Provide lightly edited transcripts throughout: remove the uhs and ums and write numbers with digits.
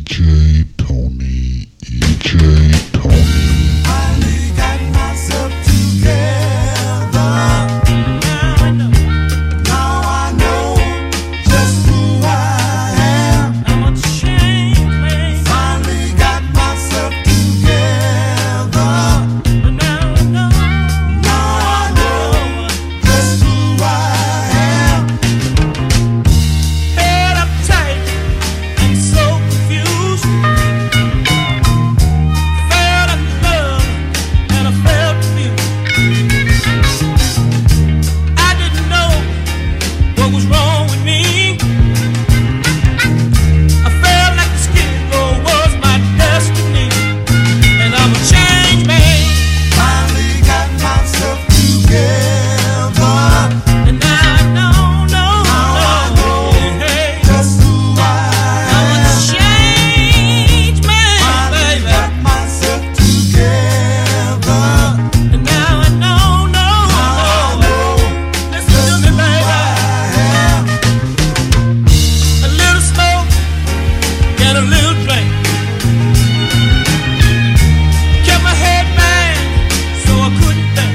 EJ Tony, EJ Tony. Finally got myself together. Now I know just who I am. I'm a changed man. Finally got myself together. Now I know. Now I know just who I am. Head up tight and so confused. Felt in love and I felt confused. I didn't know what was wrong with me. I felt like the skid row was my destiny, and I'm a changed man. Finally got myself together. And now I know, hey, Just who I I'm a am. changed man, Finally baby. got myself together. And now I know, listen to me, baby. A little smoke and a little drink kept my head bang, so I couldn't think.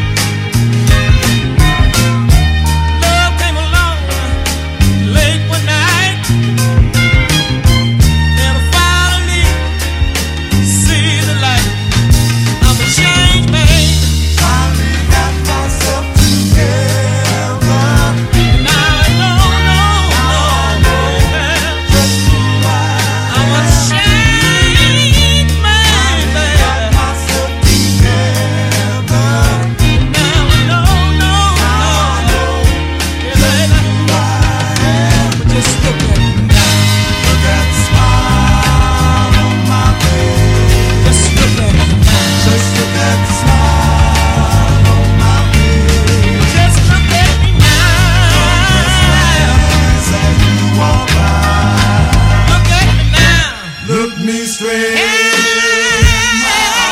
Love came along late one night, and I finally see the light. I'm a changed man. Finally got myself together. Now I know, Just who I I'm a changed man, got baby. myself together. Now I know, yeah, baby. But just look at me now. Look at the smile on my face. Just look at me now. Just look at the smile on my face. Just look at me now. As you walk by, Look at me now. look me straight in my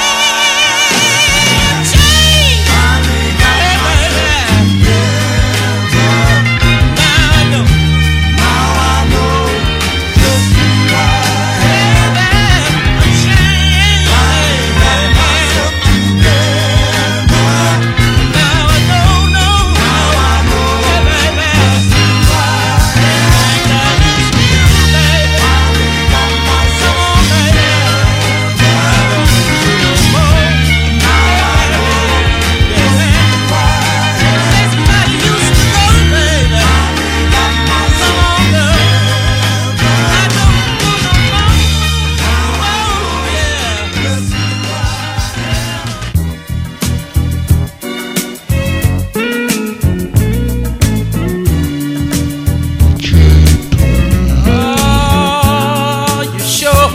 eyes. Change. Finally got Hey, myself baby. together. Now I know. Now I know just who I am. I'm changed. Got myself together. Now I know. Now I know Yeah, baby. who I am. That is you, baby. Got myself Come on, baby. EJ Tony. Oh, you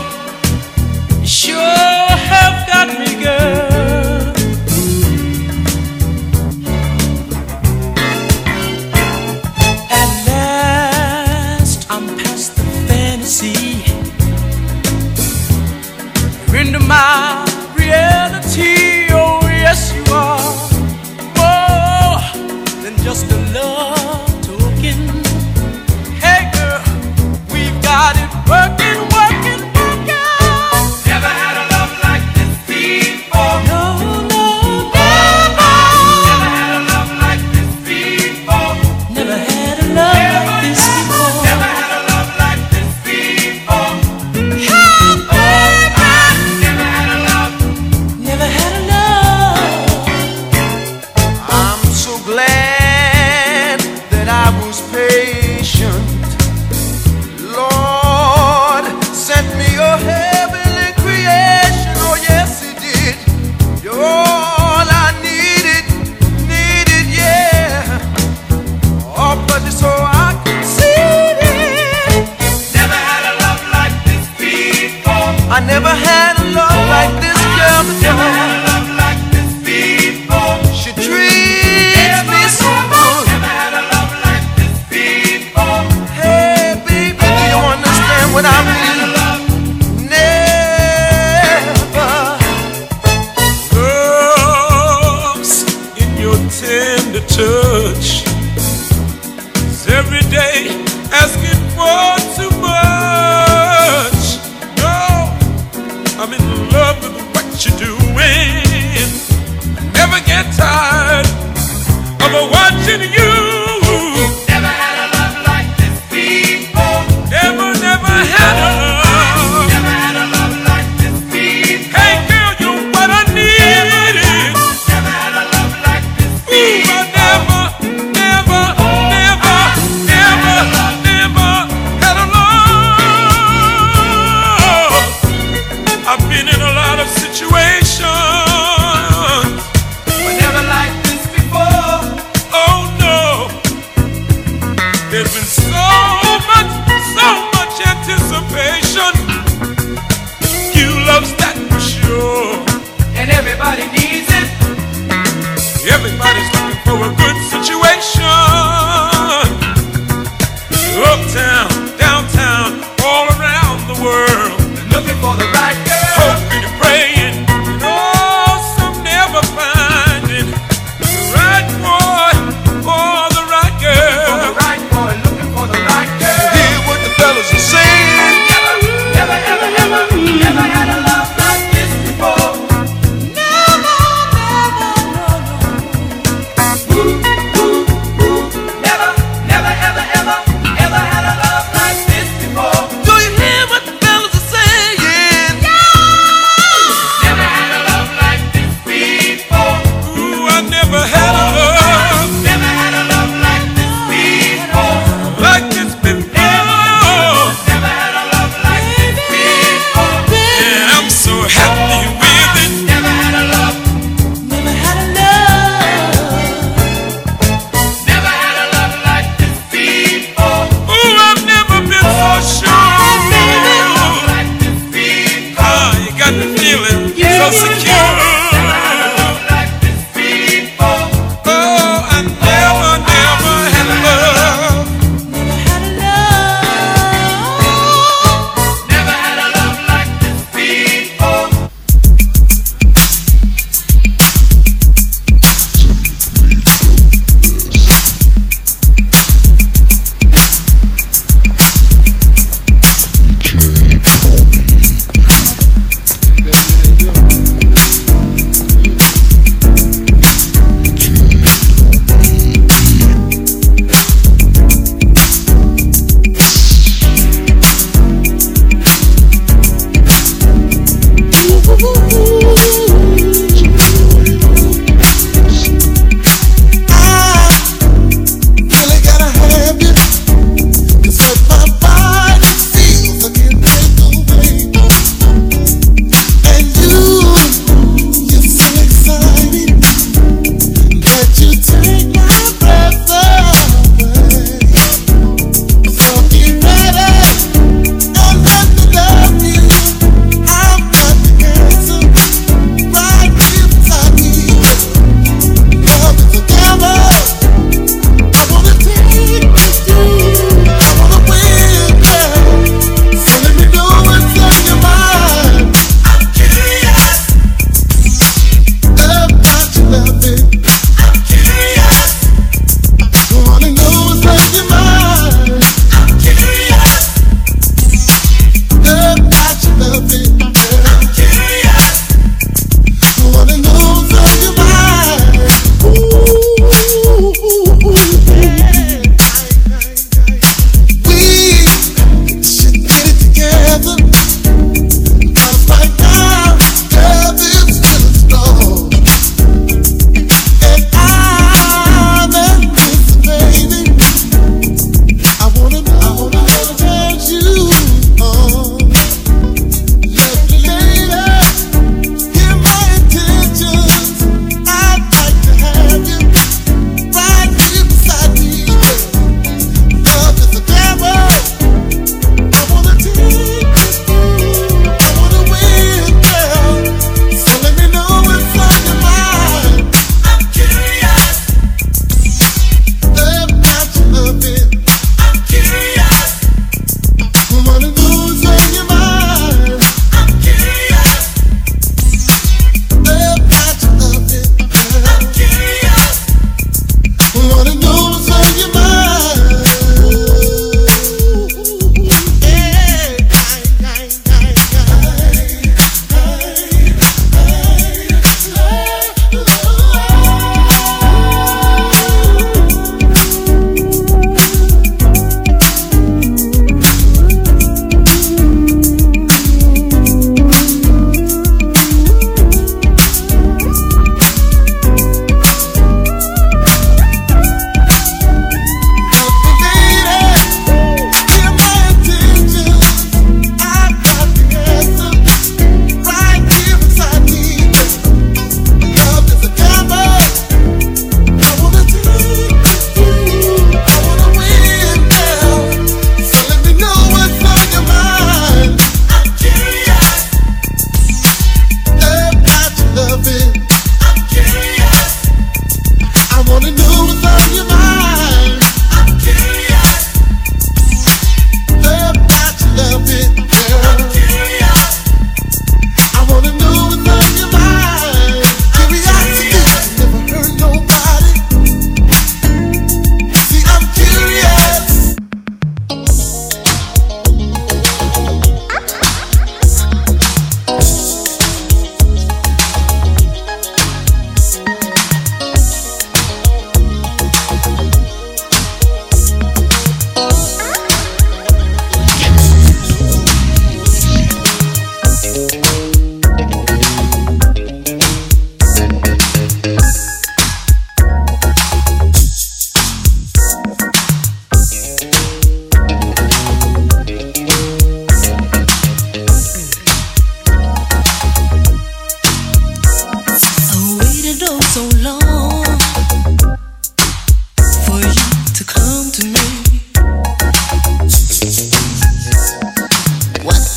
sure have got me, girl. At last, I'm past the fantasy. You're into my reality. Oh, yes, you are. More than just a love token. Hey girl, we've got it working. Never had a love like this before. No, Never had a love like this before. never had a love like this before. Never had a love like this before. Never had a love. Never had a love. I'm so glad that I was patient. Lord sent me a heavenly creation. Oh yes, He did. You're all I needed, yeah. Oh, but just so I could see it. Never had a love like this before. I never had a love like this girl before. Never had a love like this before. She treats me so good. Never had a love like this before. Hey, baby, do you understand what I mean? Never. Loves in your tender touch. 'Cause every day asking for too much. No,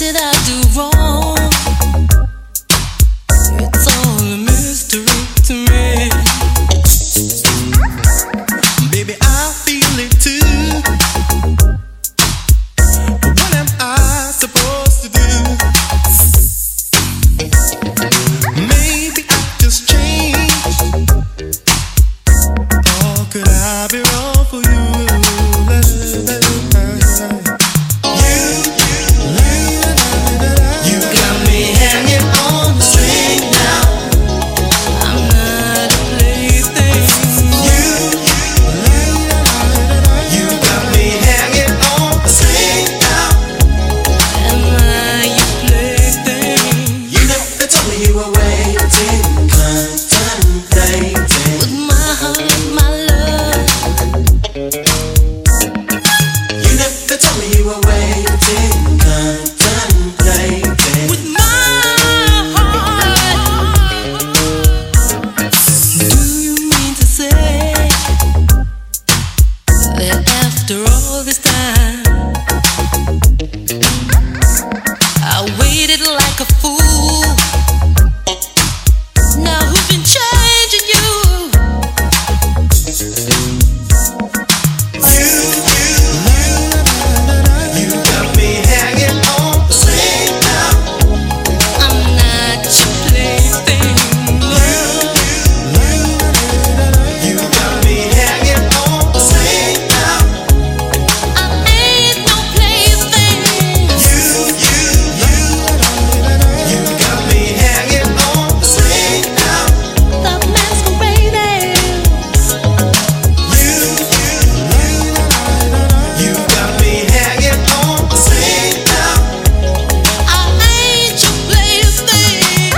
did I do wrong? It's all a mystery to me. Baby, I feel it too. What am I supposed to do? Maybe I just changed. Or could I be wrong for you? You got me hanging on the string now. I'm not a plaything. You got me hanging on the string now. Am I your plaything? You never told me you were waiting, contemplating. With my heart, my love. You never told me you were waiting, contemplating. With my heart. Do you mean to say that after all this time I waited like a fool? Now who's been changing you? You got me hanging on the string now. I'm not your plaything. You got me hanging on the string now. I ain't no plaything. You got me hanging on the string now. Stop masquerading. You got me hanging on the string now. I ain't your plaything.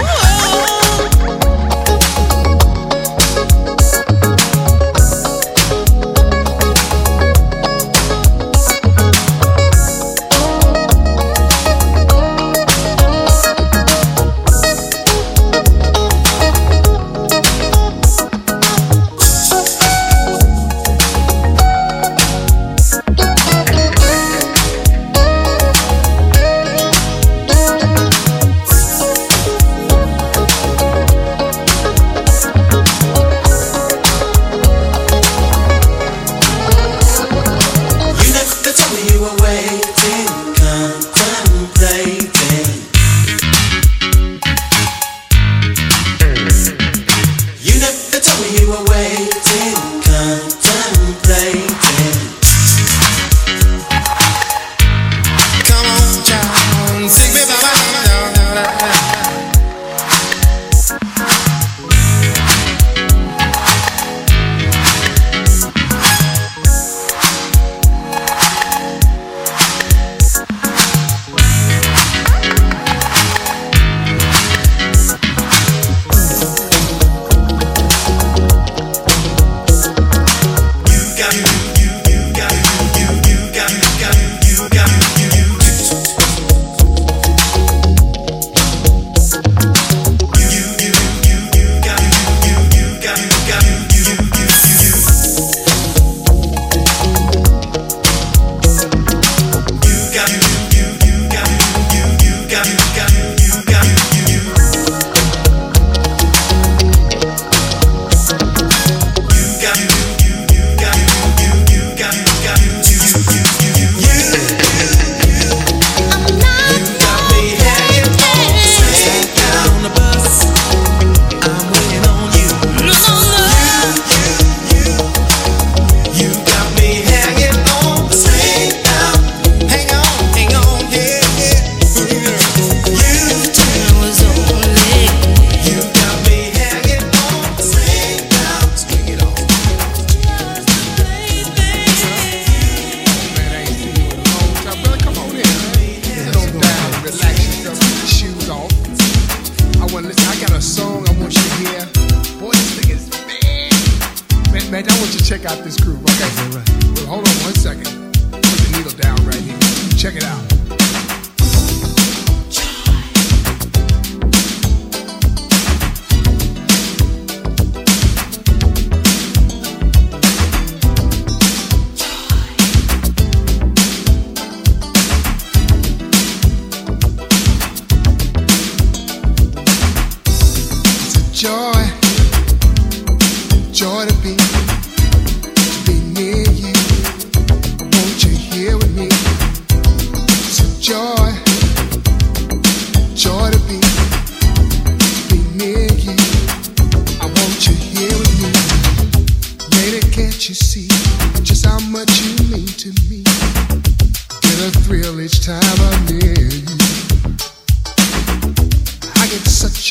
You never told me you were waiting, contemplating. You never told me you were waiting, contemplating. Come on, child, take me by my hand. Man, I want you to check out this groove, okay? Well, hold on 1 second. Put the needle down right here. Check it out.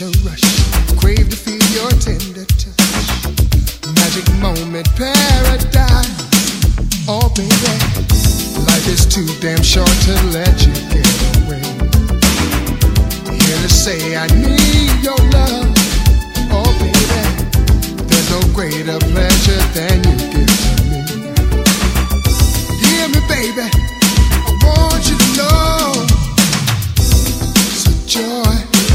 such a rush. Crave to feel your tender touch. Magic moment, paradise. Oh baby, life is too damn short to let you get away. Here to say I need your love. Oh baby, there's no greater pleasure than you give to me. Hear me baby, I want you to know. It's a joy,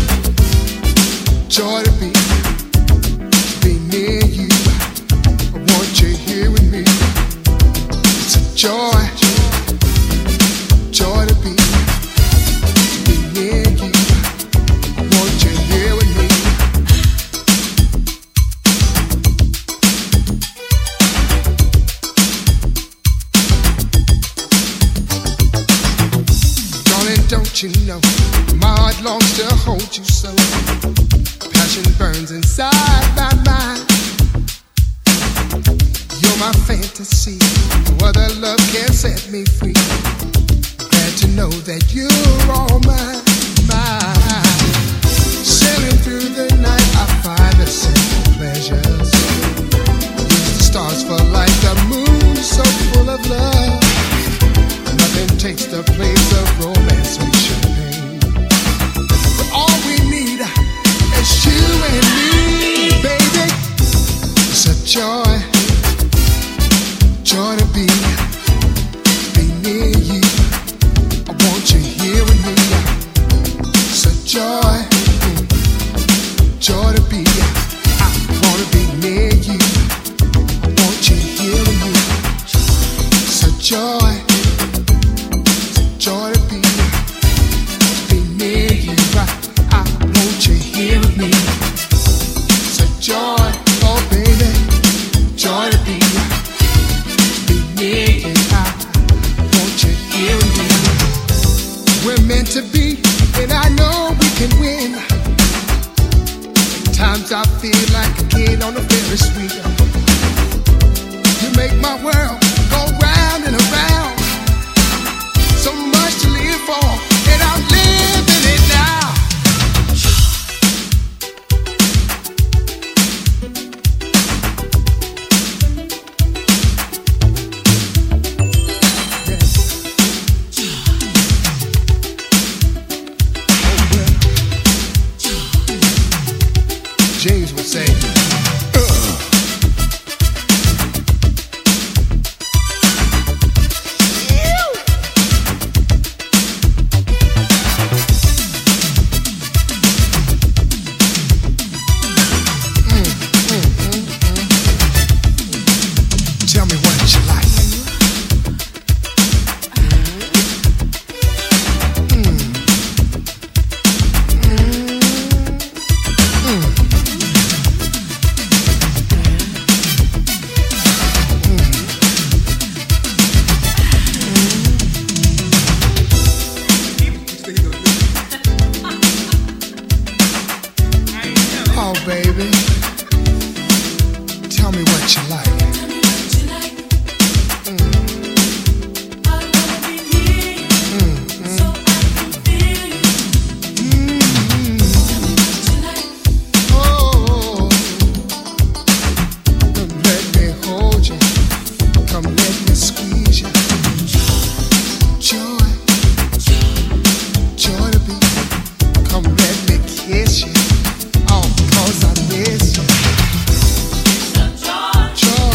joy to be near you. I want you here with me. It's a joy, joy to be near you. I want you here with me. Darling, don't you know my heart longs to hold you so. Passion burns inside my mind. You're my fantasy. No other love can set me free. Glad to know that you're all mine, mine. Sailing through the night, I find the simple pleasures. Use the stars for light, the moon so full of love. Nothing takes the place of romance and champagne. But all we need is you and me, baby. It's a joy, joy to be near you. I want you here with me. It's a joy, joy to be. I wanna be near you. I want you here with me. It's a joy, joy to be near you. I want you here with me. It's a joy, oh baby, joy to be near you. I want you here with me. We're meant to be, and I know we can win. Times I feel like a kid on a Ferris wheel. You make my world go round and around. So much to live for, and I'm living it now. James would say, tell me what you like. Oh, baby, tell me what you like. Oh, come let me hold you. Come let me squeeze you. Joy, joy to be. Come let me kiss you. Oh, 'cause I miss you. Joy,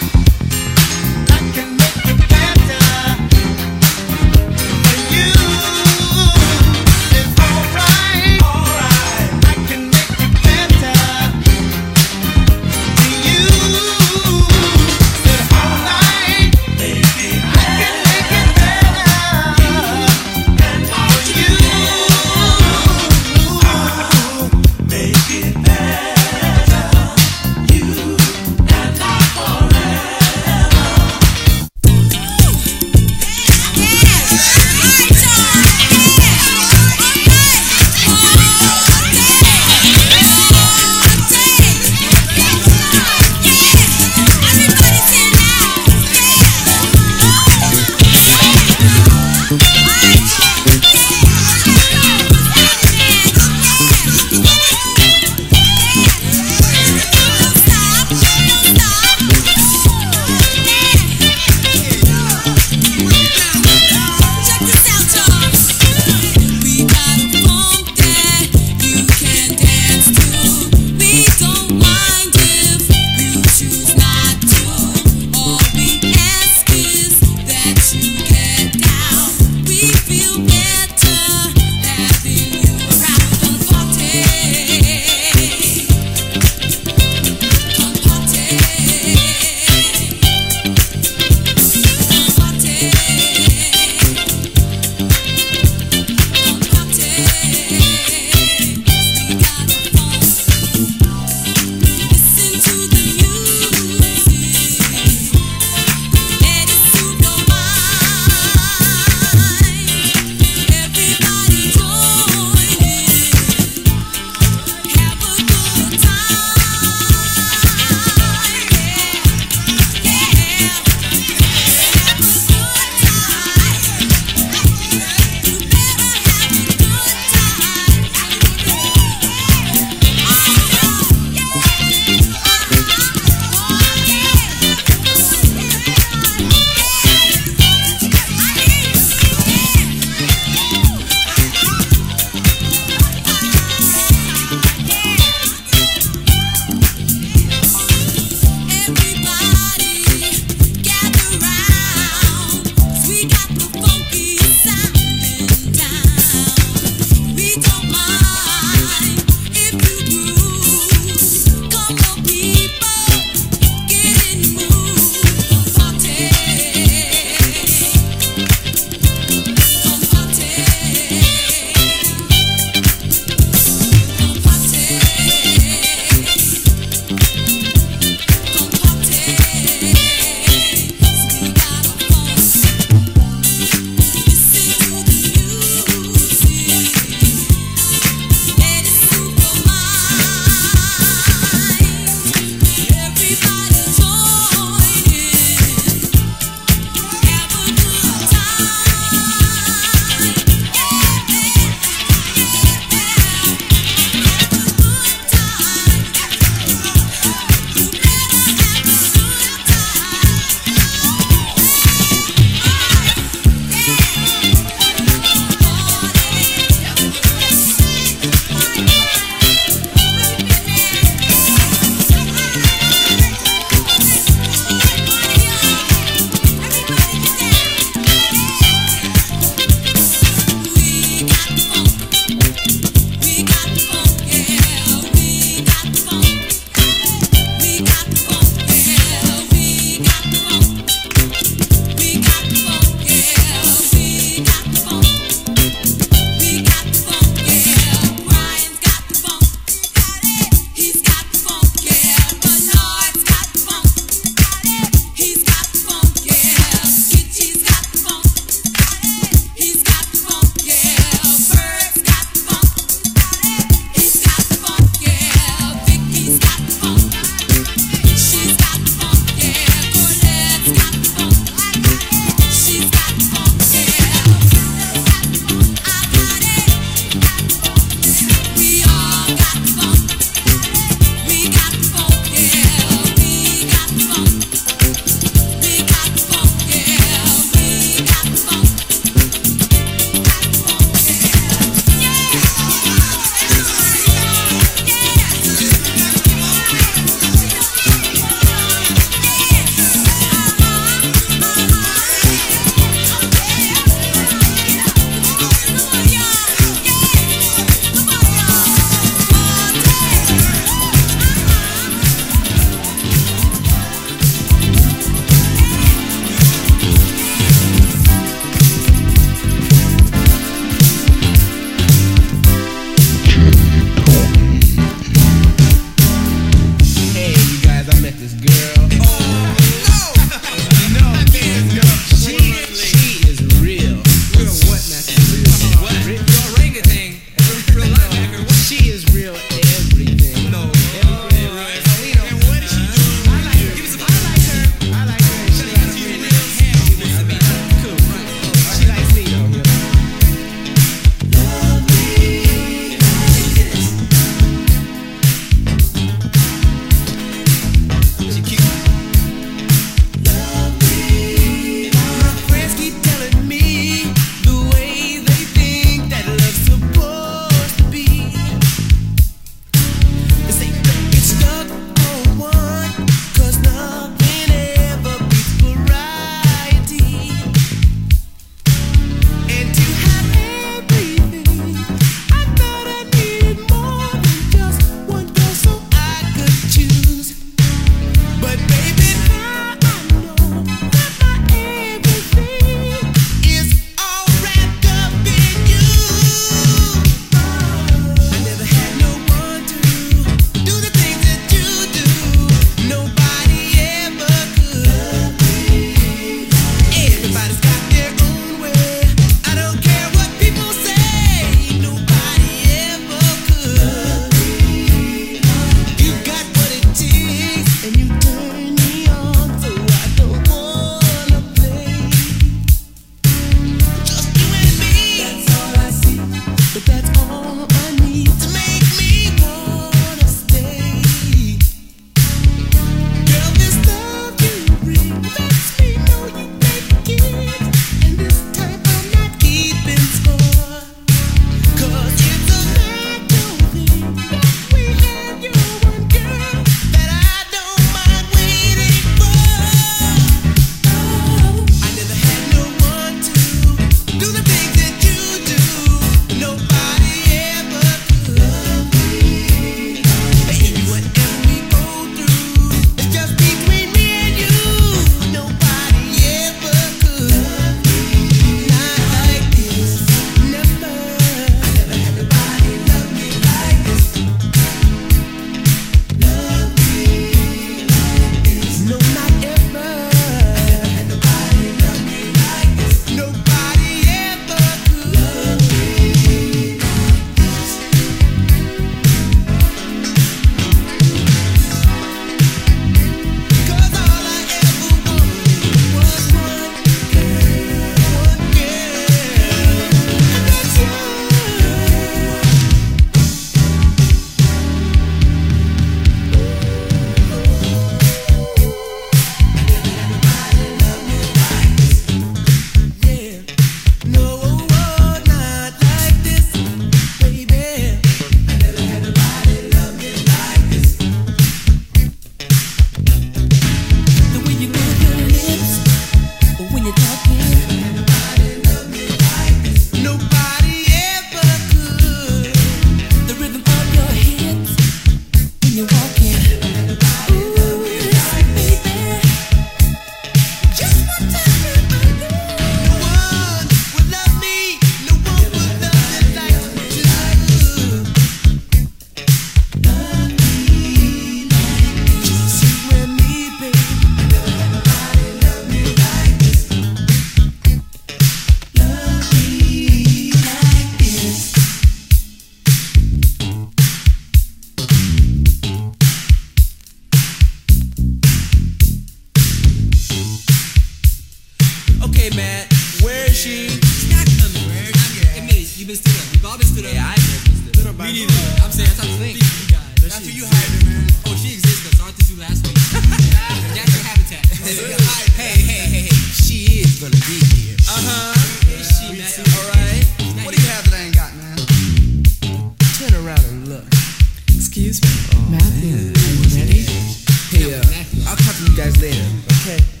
Okay, man. Where is she? She's not coming, man. Hey, man, you been stood up. We've all been stood up. Yeah, I ain't been stood up. Me neither. I'm saying, that's how you guys. That's who you hired her, man. Oh, she exists, though. So aren't you last week? That's her habitat. Hey. She is gonna be here. Is she, Matthew? Alright. What do you have that I ain't got, man? Turn around and look. Excuse me, Matthew, are you ready? Hey, I'll talk to you guys later, okay?